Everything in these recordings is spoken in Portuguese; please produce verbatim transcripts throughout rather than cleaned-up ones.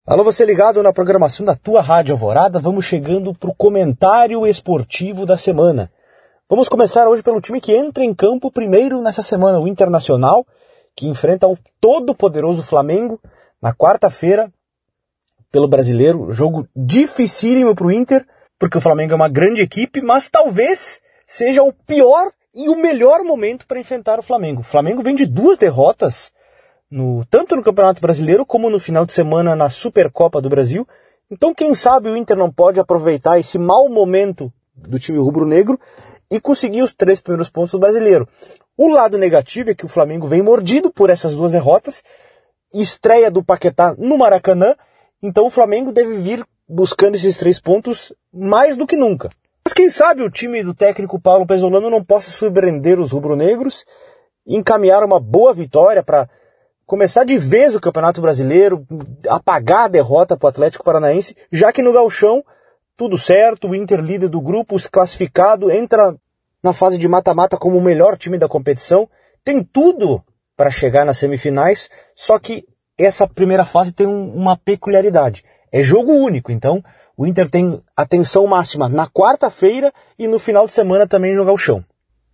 Alô, você ligado na programação da tua Rádio Alvorada, vamos chegando para o comentário esportivo da semana. Vamos começar hoje pelo time que entra em campo primeiro nessa semana, o Internacional, que enfrenta o todo-poderoso Flamengo na quarta-feira pelo Brasileiro. Jogo dificílimo para o Inter, porque o Flamengo é uma grande equipe, mas talvez seja o pior e o melhor momento para enfrentar o Flamengo. O Flamengo vem de duas derrotas, No, tanto no Campeonato Brasileiro como no final de semana na Supercopa do Brasil. Então quem sabe o Inter não pode aproveitar esse mau momento do time rubro-negro e conseguir os três primeiros pontos do Brasileiro. O lado negativo é que o Flamengo vem mordido por essas duas derrotas, estreia do Paquetá no Maracanã, então o Flamengo deve vir buscando esses três pontos mais do que nunca. Mas quem sabe o time do técnico Paulo Pezzolano não possa surpreender os rubro-negros e encaminhar uma boa vitória para começar de vez o Campeonato Brasileiro, apagar a derrota para o Atlético Paranaense, já que no Gauchão, tudo certo, o Inter líder do grupo, classificado, entra na fase de mata-mata como o melhor time da competição, tem tudo para chegar nas semifinais, só que essa primeira fase tem um, uma peculiaridade, é jogo único, então o Inter tem atenção máxima na quarta-feira e no final de semana também no Gauchão.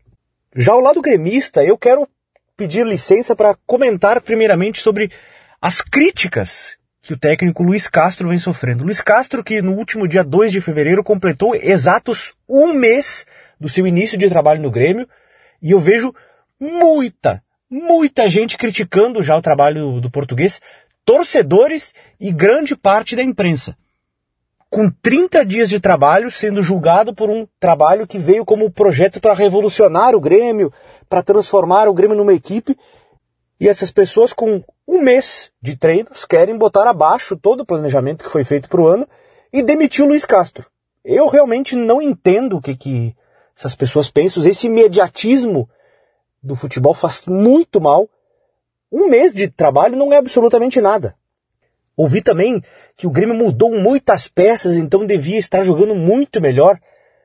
Já ao lado gremista, eu quero pedir licença para comentar primeiramente sobre as críticas que o técnico Luiz Castro vem sofrendo. Luiz Castro, que no último dia dois de fevereiro completou exatos um mês do seu início de trabalho no Grêmio, e eu vejo muita, muita gente criticando já o trabalho do português, torcedores e grande parte da imprensa. Com trinta dias de trabalho, sendo julgado por um trabalho que veio como projeto para revolucionar o Grêmio, para transformar o Grêmio numa equipe, e essas pessoas com um mês de treinos querem botar abaixo todo o planejamento que foi feito para o ano e demitir o Luiz Castro. Eu realmente não entendo o que, que essas pessoas pensam. Esse imediatismo do futebol faz muito mal. Um mês de trabalho não é absolutamente nada. Ouvi também que o Grêmio mudou muitas peças, então devia estar jogando muito melhor.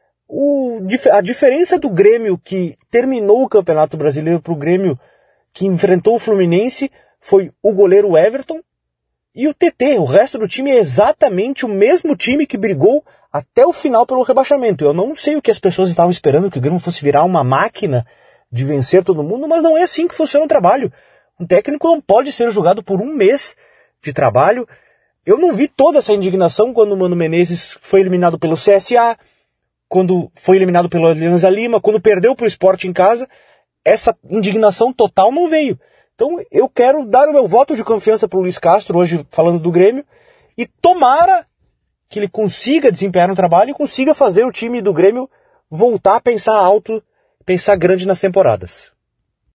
O, a diferença do Grêmio que terminou o Campeonato Brasileiro para o Grêmio que enfrentou o Fluminense foi o goleiro Everton e o T T. O resto do time é exatamente o mesmo time que brigou até o final pelo rebaixamento. Eu não sei o que as pessoas estavam esperando, que o Grêmio fosse virar uma máquina de vencer todo mundo, mas não é assim que funciona o trabalho. Um técnico não pode ser julgado por um mês de trabalho. Eu não vi toda essa indignação quando o Mano Menezes foi eliminado pelo C S A, quando foi eliminado pelo Alianza Lima, quando perdeu para o Sport em casa. Essa indignação total não veio. Então eu quero dar o meu voto de confiança para o Luiz Castro, hoje falando do Grêmio, e tomara que ele consiga desempenhar um trabalho e consiga fazer o time do Grêmio voltar a pensar alto, pensar grande nas temporadas.